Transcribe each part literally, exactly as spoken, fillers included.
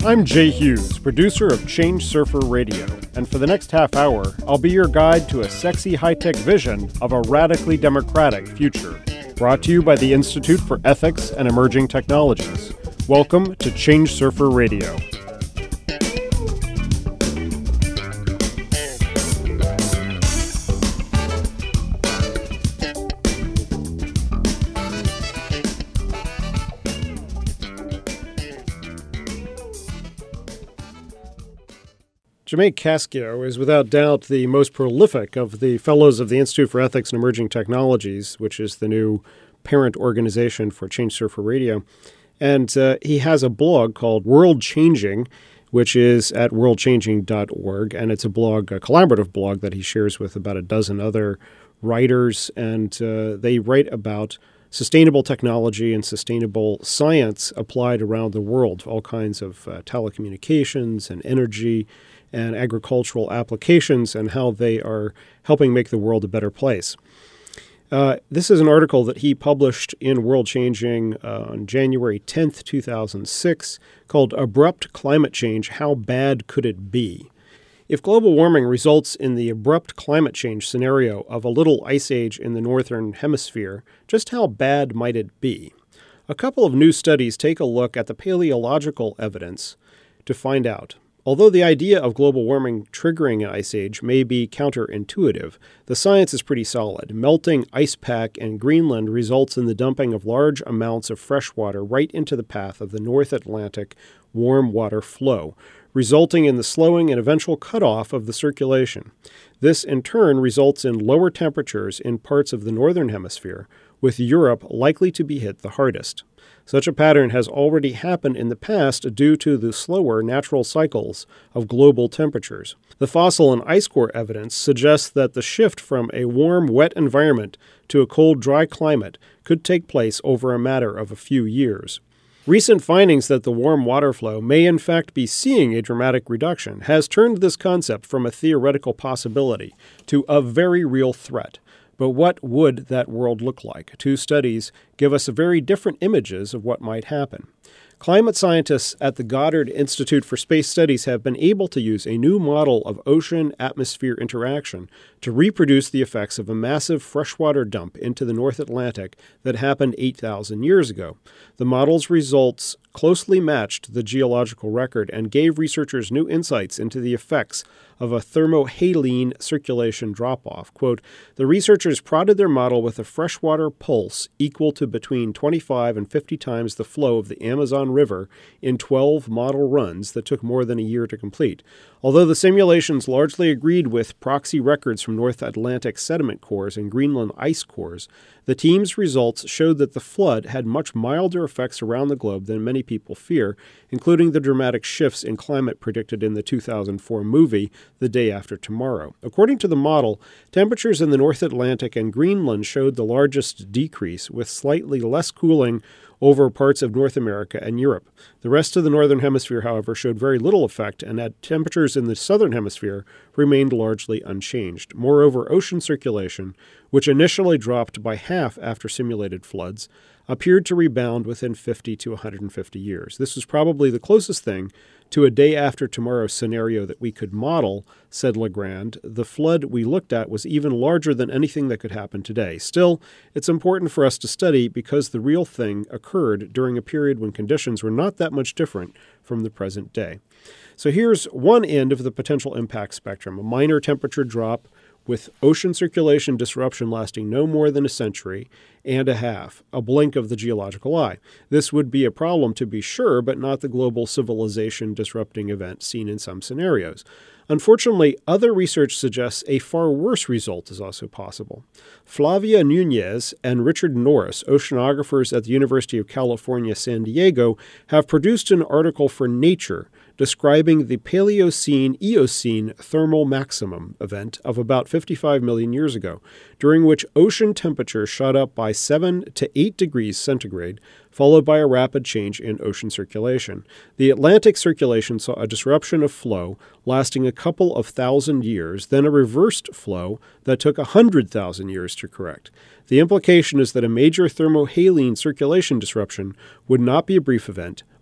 I'm Jay Hughes, producer of Change Surfer Radio, and for the next half hour, I'll be your guide to a sexy high-tech vision of a radically democratic future. Brought to you by the Institute for Ethics and Emerging Technologies. Welcome to Change Surfer Radio. Jemay Cascio is without doubt the most prolific of the fellows of the Institute for Ethics and Emerging Technologies, which is the new parent organization for Change Surfer Radio. And uh, he has a blog called World Changing, which is at world changing dot org. And it's a blog, a collaborative blog that he shares with about a dozen other writers. And uh, they write about sustainable technology and sustainable science applied around the world, all kinds of uh, telecommunications and energy and agricultural applications and how they are helping make the world a better place. Uh, this is an article that he published in World Changing uh, on January tenth, two thousand six, called Abrupt Climate Change, How Bad Could It Be? If global warming results in the abrupt climate change scenario of a little ice age in the northern hemisphere, just how bad might it be? A couple of new studies take a look at the paleological evidence to find out. Although the idea of global warming triggering an ice age may be counterintuitive, the science is pretty solid. Melting ice pack in Greenland results in the dumping of large amounts of fresh water right into the path of the North Atlantic warm water flow, resulting in the slowing and eventual cutoff of the circulation. This, in turn, results in lower temperatures in parts of the northern hemisphere, with Europe likely to be hit the hardest. Such a pattern has already happened in the past due to the slower natural cycles of global temperatures. The fossil and ice core evidence suggests that the shift from a warm, wet environment to a cold, dry climate could take place over a matter of a few years. Recent findings that the warm water flow may in fact be seeing a dramatic reduction has turned this concept from a theoretical possibility to a very real threat. But what would that world look like? Two studies give us very different images of what might happen. Climate scientists at the Goddard Institute for Space Studies have been able to use a new model of ocean-atmosphere interaction to reproduce the effects of a massive freshwater dump into the North Atlantic that happened eight thousand years ago. The model's results closely matched the geological record and gave researchers new insights into the effects of a thermohaline circulation drop-off. Quote, the researchers prodded their model with a freshwater pulse equal to between twenty-five and fifty times the flow of the Amazon River in twelve model runs that took more than a year to complete. Although the simulations largely agreed with proxy records from North Atlantic sediment cores and Greenland ice cores, the team's results showed that the flood had much milder effects around the globe than many people fear, including the dramatic shifts in climate predicted in the two thousand four movie, The Day After Tomorrow. According to the model, temperatures in the North Atlantic and Greenland showed the largest decrease, with slightly less cooling over parts of North America and Europe. The rest of the Northern Hemisphere, however, showed very little effect, and at temperatures in the Southern Hemisphere remained largely unchanged. Moreover, ocean circulation, which initially dropped by half after simulated floods, appeared to rebound within fifty to one hundred fifty years. This was probably the closest thing to a day after tomorrow scenario that we could model, said Legrand. The flood we looked at was even larger than anything that could happen today. Still, it's important for us to study because the real thing occurred during a period when conditions were not that much different from the present day. So here's one end of the potential impact spectrum, a minor temperature drop with ocean circulation disruption lasting no more than a century and a half, a blink of the geological eye. This would be a problem to be sure, but not the global civilization disrupting event seen in some scenarios. Unfortunately, other research suggests a far worse result is also possible. Flavia Nunez and Richard Norris, oceanographers at the University of California, San Diego, have produced an article for Nature describing the Paleocene-Eocene thermal maximum event of about fifty-five million years ago, during which ocean temperature shot up by seven to eight degrees centigrade, followed by a rapid change in ocean circulation. The Atlantic circulation saw a disruption of flow lasting a couple of thousand years, then a reversed flow that took a hundred thousand years to correct. The implication is that a major thermohaline circulation disruption would not be a brief event,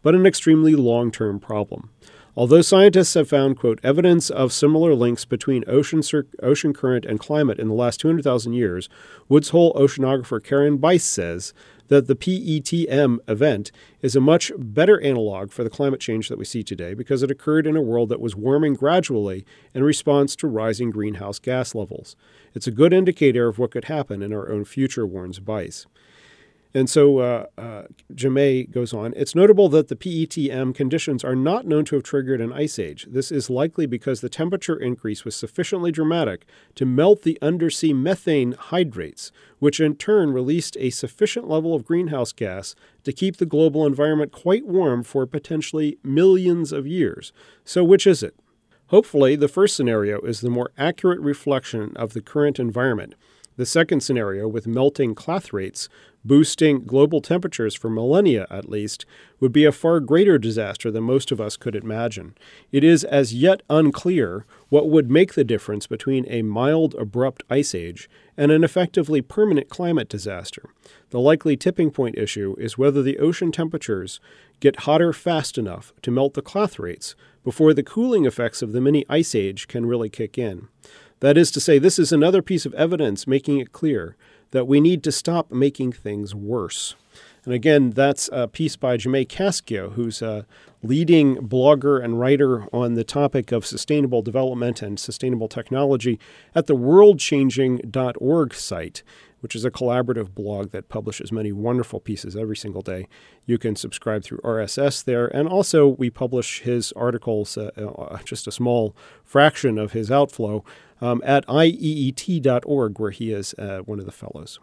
but an extremely long-term problem. Although scientists have found, quote, evidence of similar links between ocean, cir- ocean current and climate in the last two hundred thousand years, Woods Hole oceanographer Karen Bice says that the P E T M event is a much better analog for the climate change that we see today because it occurred in a world that was warming gradually in response to rising greenhouse gas levels. It's a good indicator of what could happen in our own future, warns Bice. And so uh, uh, Jaume goes on, it's notable that the P E T M conditions are not known to have triggered an ice age. This is likely because the temperature increase was sufficiently dramatic to melt the undersea methane hydrates, which in turn released a sufficient level of greenhouse gas to keep the global environment quite warm for potentially millions of years. So which is it? Hopefully, the first scenario is the more accurate reflection of the current environment. The second scenario, with melting clathrates boosting global temperatures for millennia at least, would be a far greater disaster than most of us could imagine. It is as yet unclear what would make the difference between a mild, abrupt ice age and an effectively permanent climate disaster. The likely tipping point issue is whether the ocean temperatures get hotter fast enough to melt the clathrates before the cooling effects of the mini ice age can really kick in. That is to say, this is another piece of evidence making it clear that we need to stop making things worse. And again, that's a piece by Jaume Cascio, who's a leading blogger and writer on the topic of sustainable development and sustainable technology at the world changing dot org site, which is a collaborative blog that publishes many wonderful pieces every single day. You can subscribe through R S S there. And also, we publish his articles, uh, uh, just a small fraction of his outflow, um, at I E E T dot org, where he is uh, one of the fellows.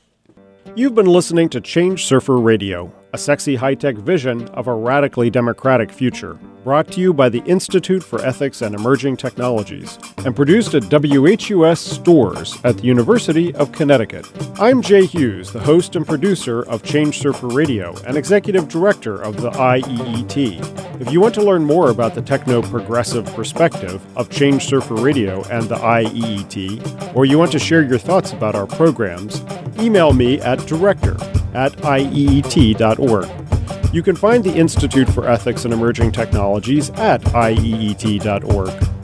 You've been listening to Change Surfer Radio, a sexy high-tech vision of a radically democratic future, brought to you by the Institute for Ethics and Emerging Technologies, and produced at W H U S Stores at the University of Connecticut. I'm Jay Hughes, the host and producer of Change Surfer Radio and executive director of the I E E T. If you want to learn more about the techno-progressive perspective of Change Surfer Radio and the I E E T, or you want to share your thoughts about our programs, email me at director at I E E T dot org. You can find the Institute for Ethics and Emerging Technologies at I E E T dot org.